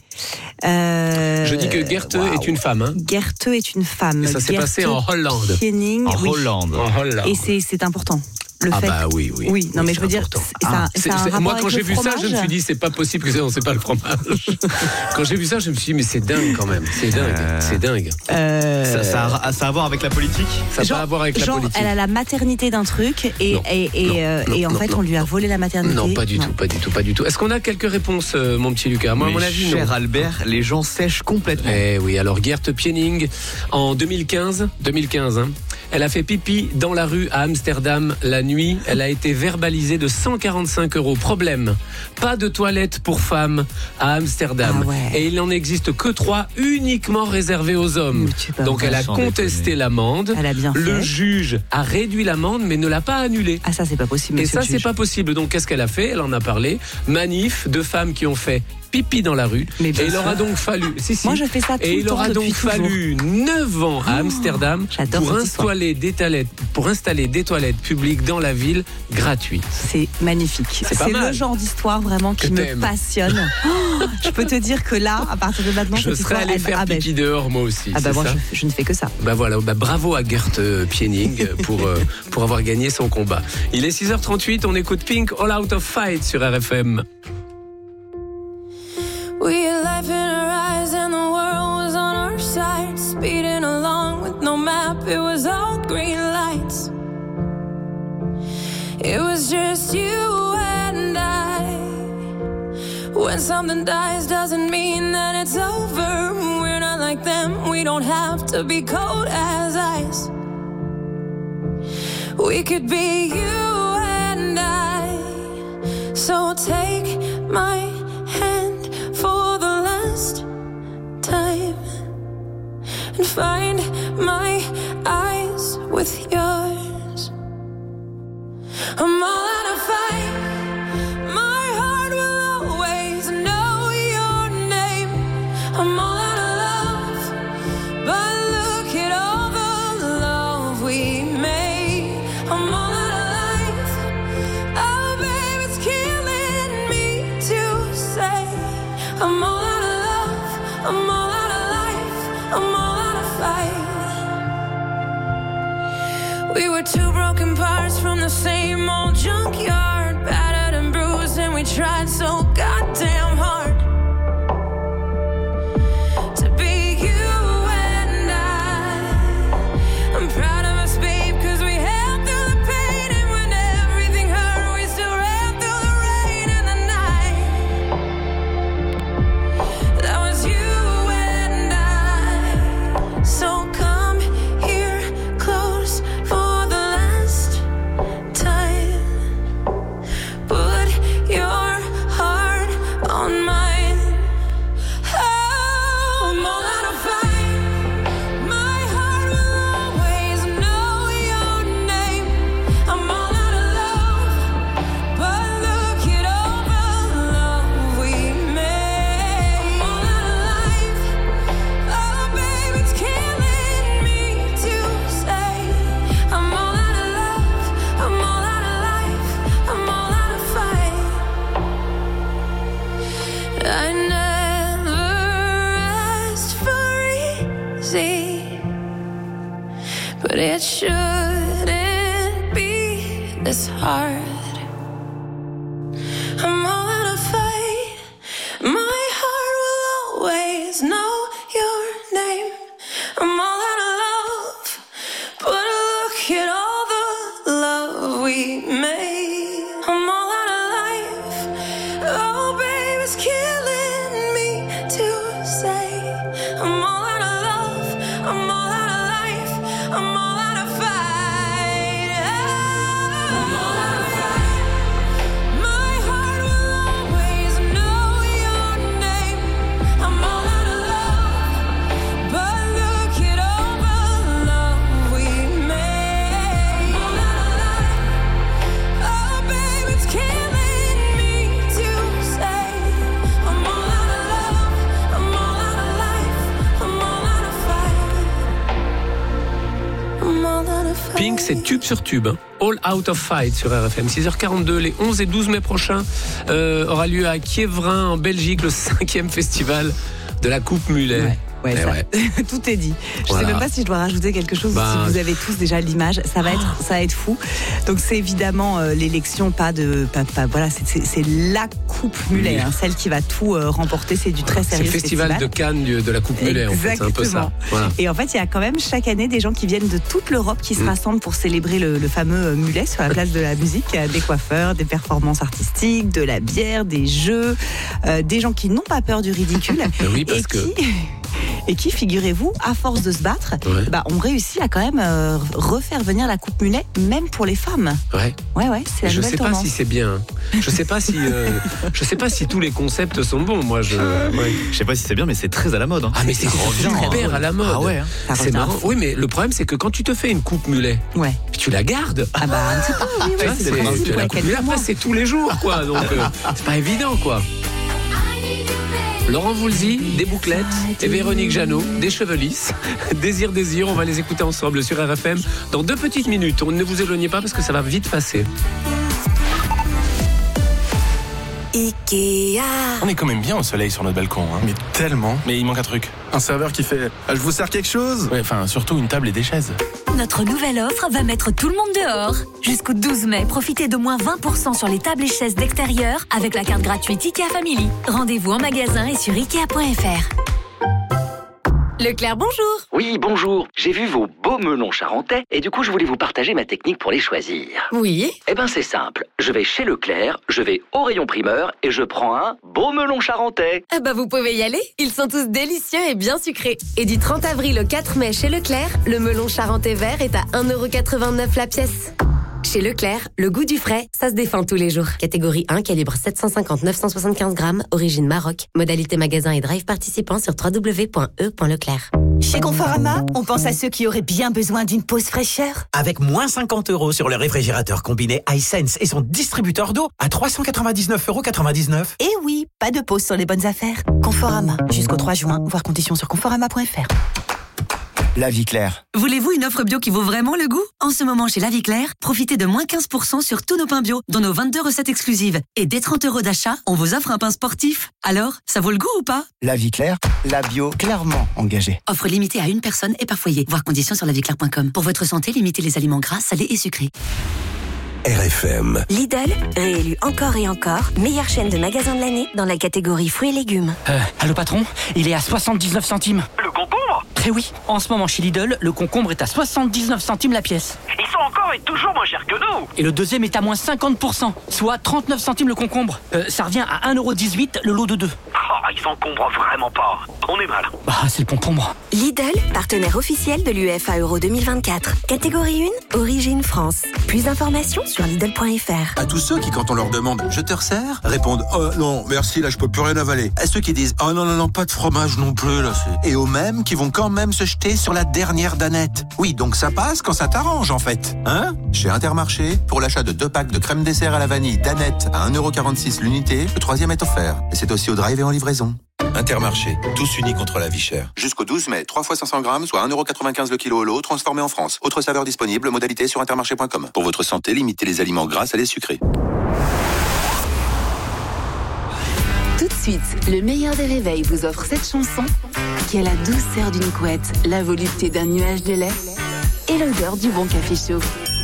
Je dis que Gert est une femme. Hein. Gert est une femme. Et ça s'est passé en Hollande. Pienning, en Hollande. Et c'est important. Le fait. Oui. Oui, non, mais je veux dire, moi, quand j'ai vu ça, je me suis dit, c'est pas possible que c'est pas le fromage. Quand j'ai vu ça, je me suis dit, mais c'est dingue quand même. C'est dingue. Ça a à voir avec la politique. Ça n'a pas à voir avec la politique. Elle a la maternité d'un truc et en fait, on lui a volé la maternité. Non, pas du tout. Est-ce qu'on a quelques réponses, mon petit Lucas? Moi, à mon avis, non. Cher Albert, les gens sèchent complètement. Eh oui, alors Gert Pienning, en 2015, hein, elle a fait pipi dans la rue à Amsterdam la nuit. Elle a été verbalisée de 145 €. Problème, pas de toilettes pour femmes à Amsterdam. Ah ouais. Et il n'en existe que 3 uniquement réservées aux hommes. Donc elle a contesté l'amende. Elle a bien fait. Le juge a réduit l'amende mais ne l'a pas annulée. Ah, ça c'est pas possible. Et ça c'est pas possible. Donc qu'est-ce qu'elle a fait? Elle en a parlé. Manif de femmes qui ont fait pipi dans la rue. Mais et il aura donc fallu. Moi je fais ça tout et le il temps. aura donc fallu 9 ans à Amsterdam pour installer des toilettes publiques dans la ville gratuites. C'est magnifique. C'est le genre d'histoire vraiment qui me passionne. Je peux te dire que là, à partir de maintenant, je serais allé faire pipi dehors moi aussi. Ah bah moi je ne fais que ça. Bah voilà, bravo à Gert Pienning pour avoir gagné son combat. Il est 6h38, on écoute Pink All Out of Fight sur RFM. We had life in our eyes and the world was on our side. Speeding along with no map, it was all green lights. It was just you and I. When something dies doesn't mean that it's over. We're not like them, we don't have to be cold as ice. We could be you and I. So take my hand for the last time and find my eyes with yours. I'm all out of fight. My heart will always know your name. I'm all out of love, but look at all the love we made. I'm all out of life. Oh babe, it's killing me to say I'm all out of love, I'm all out of life, I'm all out of fight. easy, but it shouldn't be this hard. I'm all out of fight. My heart will always know your name. I'm all out of love, but look at all the love we made. I'm all out of life. Oh, babe, it's killing me to say. I'm all out of love. I'm all out of life. I'm all out of fight. I'm all out of fight. My heart will always know your name. I'm all out of love, but look at all the love we made. I'm all out of life. Oh, babe, it's killing me to say. I'm all out of love. I'm all out of life. I'm all out of fight. I'm all out of fight. Pink, c'est tube sur tube. Hein. All Out of Fight sur RFM. 6h42, les 11 et 12 mai prochains, aura lieu à Kievrin, en Belgique, le 5e festival de la Coupe Mulet. Ouais, Eh ça, ouais. tout est dit. Je Voilà. sais même pas si je dois rajouter quelque chose ou si vous avez tous déjà l'image. Ça va être fou. Donc c'est évidemment l'élection, voilà, c'est la Coupe Mulet, hein, celle qui va tout remporter. C'est du très C'est sérieux. le festival de Cannes de la Coupe Mulet, en fait. C'est un peu ça. Voilà. Et en fait, il y a quand même chaque année des gens qui viennent de toute l'Europe qui se rassemblent pour célébrer le fameux Mulet sur la place de la musique. Des coiffeurs, des performances artistiques, de la bière, des jeux, des gens qui n'ont pas peur du ridicule. Oui, parce que... Et qui, figurez-vous, à force de se battre, ont réussi à quand même refaire venir la Coupe Mulet, même pour les femmes. Ouais. Ouais, c'est la Je nouvelle sais pas tendance. si c'est bien. Je sais pas si tous les concepts sont bons. Moi, je sais pas si c'est bien, mais c'est très à la mode. Hein. Ah, mais c'est super à la mode. Ah ouais. Hein. C'est marrant. Oui, mais le problème, c'est que quand tu te fais une Coupe Mulet, puis tu la gardes. Ah bah un petit peu. Oui, Tu vois, c'est le principe, la ouais, Coupe Mulet, après, c'est tous les jours, quoi. Donc, c'est pas évident, quoi. Laurent Voulzy, des bouclettes, et Véronique Jeannot, des chevelisses. Désir, on va les écouter ensemble sur RFM dans 2 petites minutes. Ne vous éloignez pas parce que ça va vite passer. Ikea. On est quand même bien au soleil sur notre balcon. Hein. Mais tellement. Mais il manque un truc. Un serveur qui fait « Je vous sers quelque chose ?» Ouais, enfin, surtout une table et des chaises. Notre nouvelle offre va mettre tout le monde dehors. Jusqu'au 12 mai, profitez de moins 20% sur les tables et chaises d'extérieur avec la carte gratuite Ikea Family. Rendez-vous en magasin et sur Ikea.fr. Leclerc, bonjour. Oui, bonjour. J'ai vu vos beaux melons charentais et du coup, je voulais vous partager ma technique pour les choisir. Oui. Eh ben, c'est simple. Je vais chez Leclerc, je vais au rayon primeur et je prends un beau melon charentais. Ah bah, vous pouvez y aller. Ils sont tous délicieux et bien sucrés. Et du 30 avril au 4 mai chez Leclerc, le melon charentais vert est à 1,89€ la pièce. Chez Leclerc, le goût du frais, ça se défend tous les jours. Catégorie 1, calibre 750-975 grammes, origine Maroc. Modalité magasin et drive participant sur www.e.leclerc. Chez Conforama, on pense à ceux qui auraient bien besoin d'une pause fraîcheur. Avec moins 50€ sur le réfrigérateur combiné iSense et son distributeur d'eau à 399,99€. Et oui, pas de pause sur les bonnes affaires. Conforama, jusqu'au 3 juin, voir conditions sur conforama.fr. La Vie Claire. Voulez-vous une offre bio qui vaut vraiment le goût ? En ce moment, chez La Vie Claire, profitez de moins 15% sur tous nos pains bio, dont nos 22 recettes exclusives. Et dès 30€ d'achat, on vous offre un pain sportif. Alors, ça vaut le goût ou pas ? La Vie Claire, la bio clairement engagée. Offre limitée à une personne et par foyer. Voir conditions sur laviclaire.com. Pour votre santé, limitez les aliments gras, salés et sucrés. RFM. Lidl, réélu encore et encore, meilleure chaîne de magasins de l'année dans la catégorie fruits et légumes. Allô patron, il est à 79 centimes. Le concombre ? Eh oui, en ce moment chez Lidl, le concombre est à 79 centimes la pièce. Ils sont encore et toujours moins chers que nous. Et le deuxième est à moins 50%, soit 39 centimes le concombre. Ça revient à 1,18€ le lot de 2. Oh, ils s'encombrent vraiment pas. On est mal. Bah, c'est le concombre. Lidl, partenaire officiel de l'UEFA Euro 2024. Catégorie 1, origine France. Plus d'informations sur Lidl.fr. À tous ceux qui, quand on leur demande « Je te resserre ?» répondent « Oh non, merci, là je peux plus rien avaler ». À ceux qui disent « Oh non, pas de fromage non plus, là c'est... » Et aux mêmes qui vont quand même se jeter sur la dernière danette. Oui, donc ça passe quand ça t'arrange en fait. Hein ? Chez Intermarché, pour l'achat de 2 packs de crème dessert à la vanille danette à 1,46€ l'unité, le 3e est offert. Et c'est aussi au drive et en livraison. Intermarché, tous unis contre la vie chère. Jusqu'au 12 mai, 3 fois 500 grammes, soit 1,95€ le kilo au lot, transformé en France. Autre saveur disponible, modalité sur intermarché.com. Pour votre santé, limitez les aliments gras, salés, sucrés. Tout de suite, suite, le meilleur des réveils vous offre cette chanson qui a la douceur d'une couette, la volupté d'un nuage de lait et l'odeur du bon café chaud.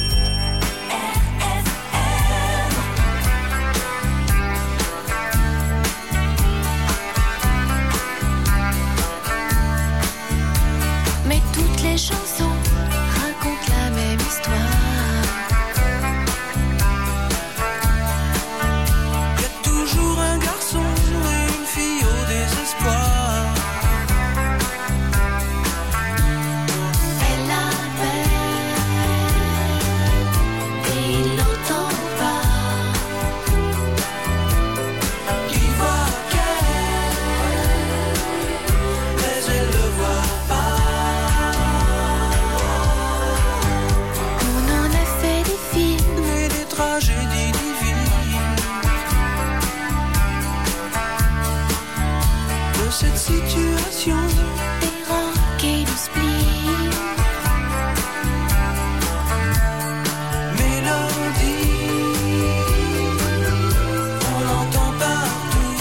Mais toutes les chansons racontent la même histoire. Y a toujours un garçon et une fille au désespoir. Elle appelle et il n'entend pas. Il voit qu'elle, mais elle le voit pas. On en a fait des films Et des tragédies divines. De cette situation, des rocs et du spleen. mélodie, on l'entend partout.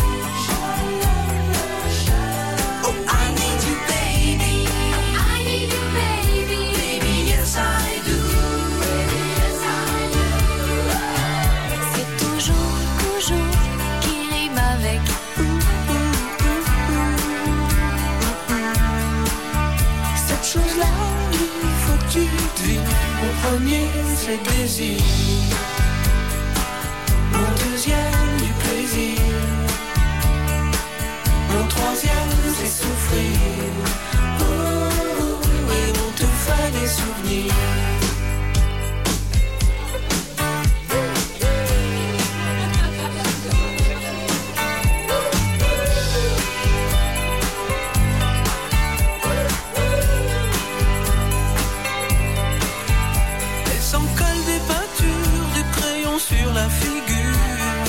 Oh, I need you, baby. I need you, baby. Baby, yes, I do. C'est toujours qui rime avec Cette chose-là, il faut que tu devines. Mon premier, c'est le désir. Mon deuxième, du plaisir. Mon troisième, c'est souffrir. Oh, et on te fait des souvenirs. Elle s'en colle des peintures, du crayon sur la figure.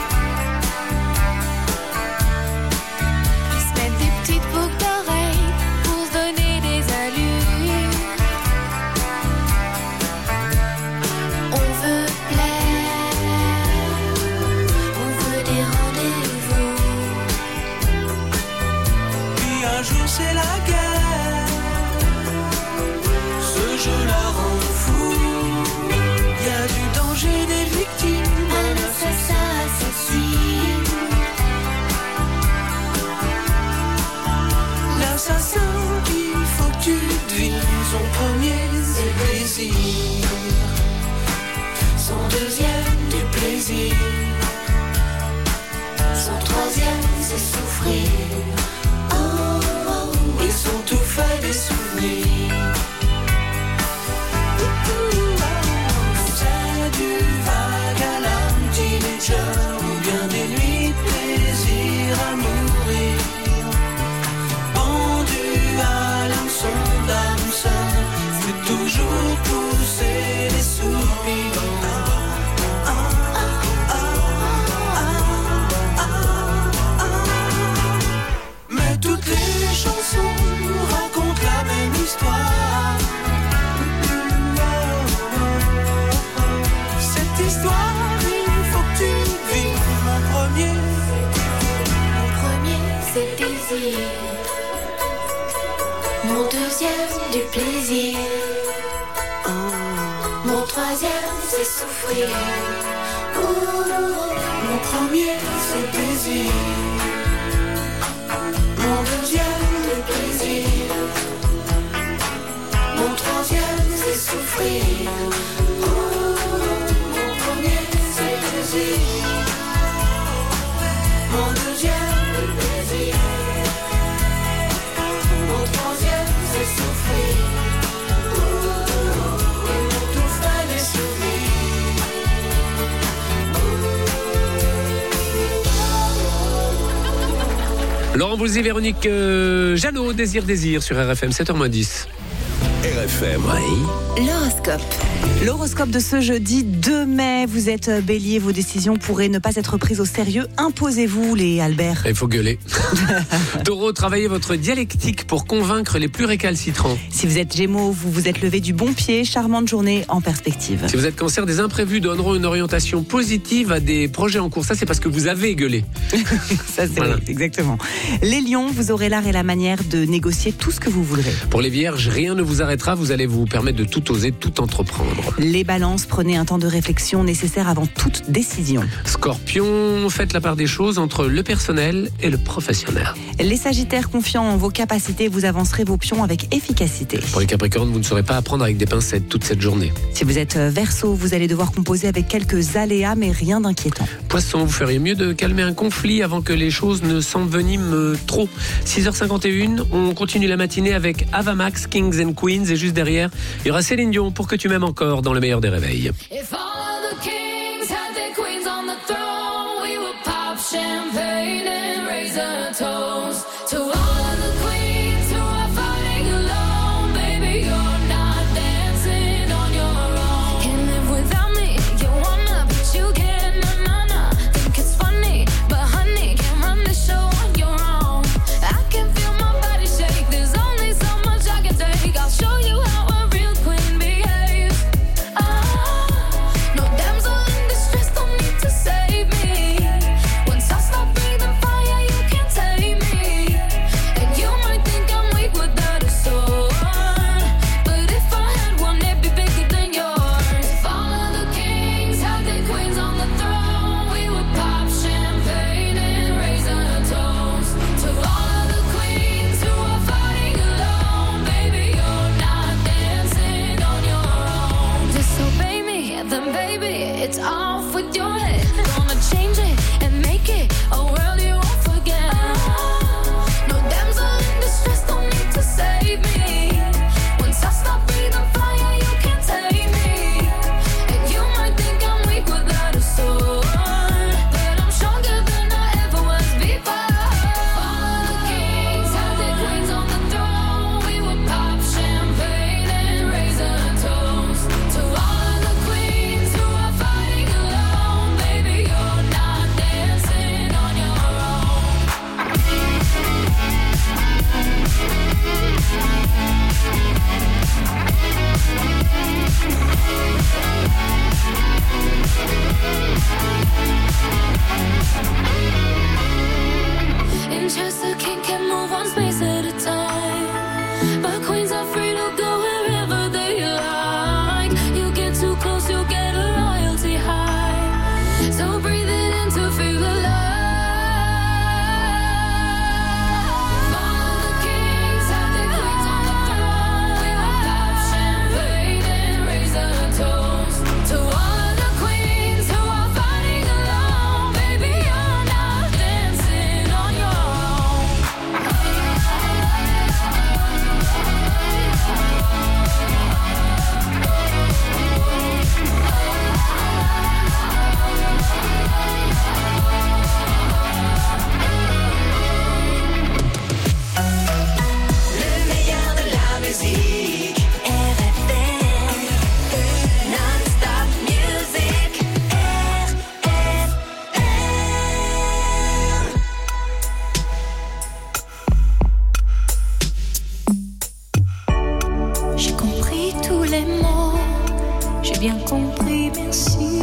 Ils se mettent des petites boucles d'oreilles pour se donner des allures. On veut plaire, on veut des rendez-vous. Puis un jour c'est la guerre. Ce jeu la rend fou. Y a du danger, des victimes. Un assassin assassine. L'assassin, il faut que tu devines. Son premier, c'est le plaisir. Son deuxième, du plaisir. Son troisième, c'est souffrir. Oh, oh, ils sont tout faits des souvenirs. C'est du vague à l'âme, teenager, ou bien des nuits de plaisir à mourir. Pendu à l'hameçon d'Hameçon, c'est toujours pousser les soupirs. Mais toutes les chansons racontent la même histoire. Cette histoire, il faut que tu vives. Mon premier, c'est le désir. Mon deuxième, du plaisir. Mon troisième, c'est souffrir. mon premier, c'est le plaisir. Mon deuxième, le plaisir. Mon troisième, c'est souffrir. Mon premier, c'est le plaisir. Mon deuxième, le plaisir. Mon troisième, c'est souffrir. Et mon tout frais des souvenirs. Laurent Voulzy, Véronique Jeannot, Désir sur RFM, 7h-10. RFM. L'horoscope. L'horoscope de ce jeudi 2 mai. Vous êtes bélier, vos décisions pourraient ne pas être prises au sérieux. Imposez-vous, les Albert. Il faut gueuler. Taureau, travaillez votre dialectique pour convaincre les plus récalcitrants. Si vous êtes gémeaux, vous vous êtes levé du bon pied. Charmante journée en perspective. Si vous êtes cancer, des imprévus donneront une orientation positive à des projets en cours. Ça, c'est parce que vous avez gueulé. Ça, c'est vrai, exactement. Les lions, vous aurez l'art et la manière de négocier tout ce que vous voudrez. Pour les vierges, rien ne vous arrêtera. Vous allez vous permettre de tout oser, tout entreprendre. Les balances, prenez un temps de réflexion nécessaire avant toute décision. Scorpion, faites la part des choses entre le personnel et le professionnel. Les sagittaires, confiants en vos capacités, vous avancerez vos pions avec efficacité. Pour les capricornes, vous ne saurez pas apprendre avec des pincettes toute cette journée. Si vous êtes verseau, vous allez devoir composer avec quelques aléas, mais rien d'inquiétant. Poisson, vous feriez mieux de calmer un conflit avant que les choses ne s'enveniment trop. 6h51, on continue la matinée avec Avamax, Kings and Queens, et juste derrière, il y aura Céline Dion pour que tu m'aimes encore dans le meilleur des réveils. If all of the kings had their queens on the throne, we would pop champagne and raise a toast to all of the queens who are fighting alone. Baby, you're not dancing on your own. Can't live without me, you wanna, but you can't. Na. Think it's funny, but honey, can't run the show on your own. I can feel my body shake. There's only so much I can take. I'll show you how a real queen behaves. No damsel in distress, don't need to save me. Once I stop breathing fire, you can't tame me. And you might think I'm weak without a sword, but if I had one, it'd be bigger than yours. If all of the kings had their queens on the throne, we would pop champagne and raise a toast to all of the queens who are fighting alone. Baby, you're not dancing on your own. Disobey me, then baby, it's off with your head. Gonna change it and make it a world you won't forget. No damsel in distress, don't need to save me. Once I stop breathing fire, you can't tame me. And you might think I'm weak without a sword, but I'm stronger than I ever was before. All of the kings had their queens on the throne. We would pop champagne and raise a toast to all of the queens who are fighting alone. Baby, you're not dancing on your own. In chess, the king can move one space at a time, but queens are free to go wherever they like. You get too close, you'll get a royalty high. So breathe it in to feel alive. All of the kings have their queens on the throne. We will pop champagne and raise a toast to all of the queens who are fighting alone. Baby, you're not dancing on your own. Le meilleur de la musique. RFM. Non-stop music. J'ai compris tous les mots, j'ai bien compris, merci.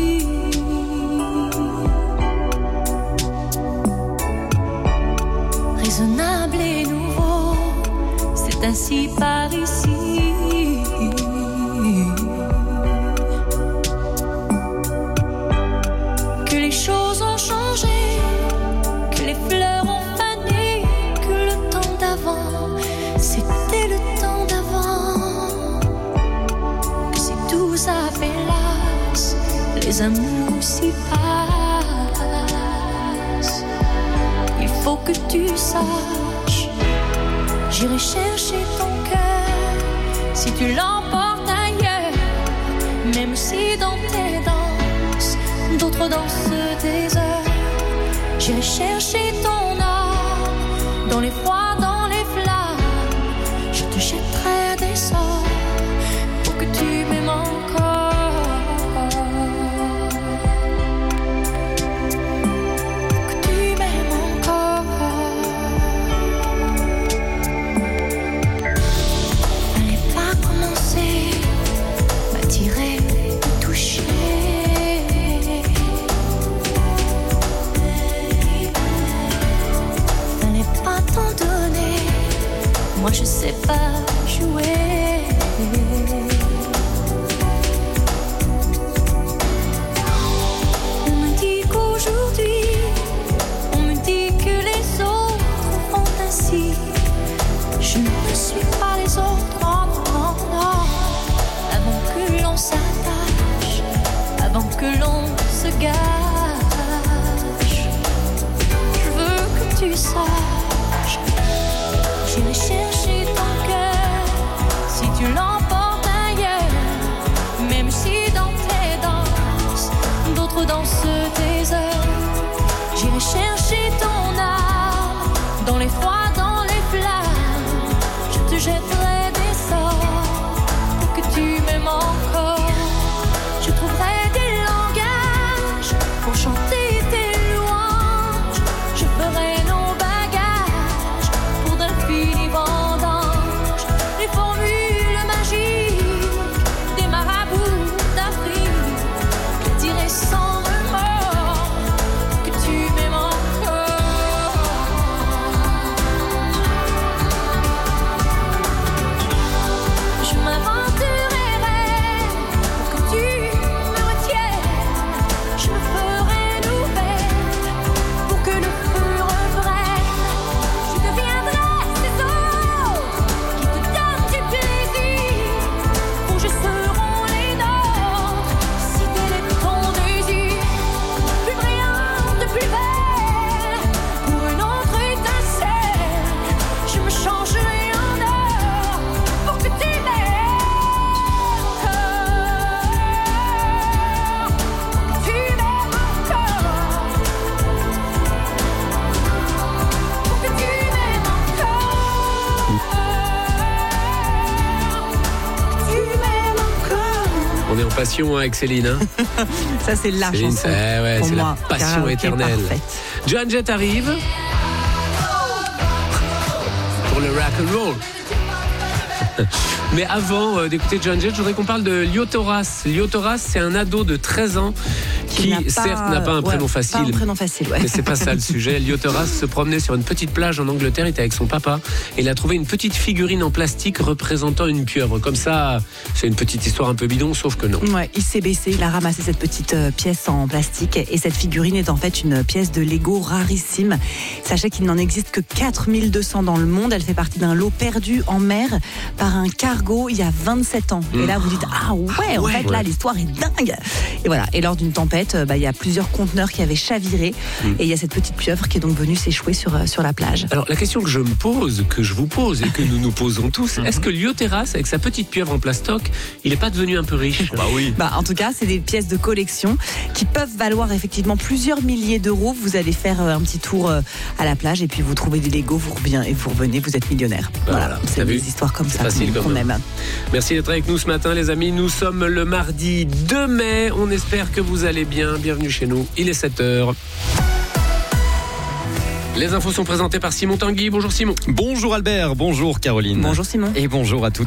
Raisonnable et nouveau, c'est ainsi par ici. Que les choses ont changé, que les fleurs ont fané, que le temps d'avant, c'était le temps d'avant. Que si tout ça fait las, les amours s'y passent. Il faut que tu saches, j'irai chercher ton cœur si tu l'emportes ailleurs. Même si dans tes danses, d'autres dansent des heures. J'irai chercher ton âme dans les froids, dans les flammes. Je te jetterai des sorts pour que tu m'aimes encore. Que tu m'aimes encore. Fallait pas commencer, m'attirer, me toucher. Fallait pas t'en donner, moi je sais pas jouer. On me dit qu'aujourd'hui, on me dit que les autres font ainsi. Je ne suis pas les autres, non, non, non. Avant que l'on s'attache, avant que l'on se gâche, je veux que tu saches, j'irai chercher ton cœur si tu l'emportes ailleurs. Même si dans tes danses, d'autres dansent tes heures. J'irai chercher ton âme dans les froids, dans les flammes. Je te jetterai des sorts pour que tu m'aimes encore. Je trouverai des langages pour chanter tes louanges. Je ferai nos bagages pour d'infinis vendanges. Les formules magiques des marabouts d'Afrique. Je dirai sans remords que tu m'aimes encore. Je m'inventerai pour que tu me retiennes. Je me ferai nouvelle pour que le feu reprenne. Je deviendrai ces autres qui te donnent du plaisir. Où je seront les nôtres si tel est ton désir. Plus brillante, plus belle, pour une autre étincelle. Je me changerai en or pour que tu m'aimes encore. Tu m'aimes encore. Pour que tu m'aimes encore. Tu m'aimes encore. On est en passion avec Céline. Hein. Ça, c'est la Céline, chanson. c'est Pour la moi, passion karaoké éternelle. parfaite. Joan Jett arrive pour le rock and roll. Mais avant d'écouter Joan Jett, je voudrais qu'on parle de Lyotoras. Lyotoras, c'est un ado de 13 ans qui, certes, n'a pas un prénom facile. Pas un prénom facile, ouais. Mais c'est pas ça le sujet. Lyotoras se promenait sur une petite plage en Angleterre, il était avec son papa, et il a trouvé une petite figurine en plastique représentant une pieuvre. Comme ça, c'est une petite histoire un peu bidon, sauf que non. Ouais, il s'est baissé, il a ramassé cette petite pièce en plastique, et cette figurine est en fait une pièce de Lego rarissime. Sachez qu'il n'en existe que 4200 dans le monde. Elle fait partie d'un lot perdu en mer par un cargo il y a 27 ans. Et là, vous dites, ah ouais, en fait, là, l'histoire est dingue. Et voilà. Et lors d'une tempête, il y a plusieurs conteneurs qui avaient chaviré. Et il y a cette petite pieuvre qui est donc venue s'échouer sur la plage. Alors, la question que je me pose, que je vous pose et que nous nous posons tous, est-ce que Lyoteras, avec sa petite pieuvre en plastoc, il n'est pas devenu un peu riche? Bah oui. En tout cas, c'est des pièces de collection qui peuvent valoir effectivement plusieurs milliers d'euros. Vous allez faire un petit tour à la plage et puis vous trouvez des Lego, vous revenez, vous êtes millionnaire. Voilà, c'est des histoires comme ça qu'on aime. Merci d'être avec nous ce matin, les amis. Nous sommes le mardi 2 mai. On espère que vous allez bien. Bienvenue chez nous. Il est 7h. Les infos sont présentées par Simon Tanguy. Bonjour Simon. Bonjour Albert, bonjour Caroline. Bonjour Simon. Et bonjour à toutes.